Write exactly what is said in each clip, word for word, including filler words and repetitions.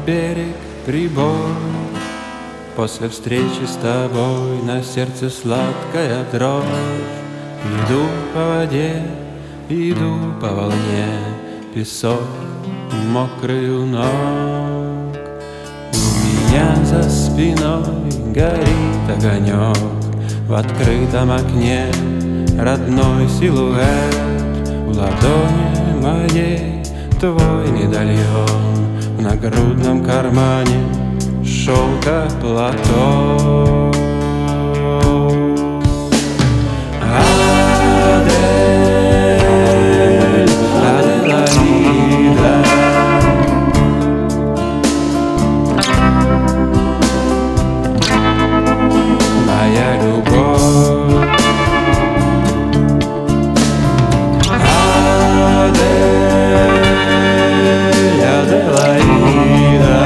берег прибой. После встречи с тобой на сердце сладкая дрожь. Иду по воде, иду по волне, песок мокрый у ног. У меня за спиной горит огонек, в открытом окне родной силуэт. В ладони моей твой медальон, в нагрудном кармане шелка платок. Адель, Аделаида, моя любовь. Адель, Аделаида,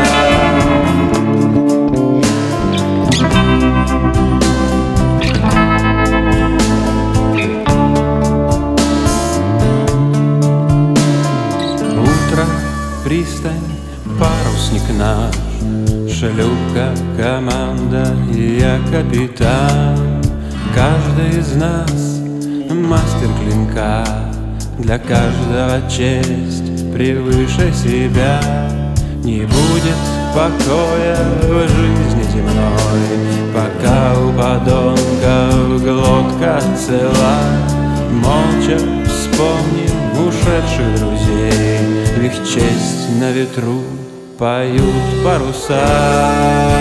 пристань, парусник наш, шлюпка, команда, я капитан. Каждый из нас мастер клинка, для каждого честь превыше себя. Не будет покоя в жизни земной, пока у подонков глотка цела. Молча вспомним ушедших друзей, в их честь на ветру поют паруса.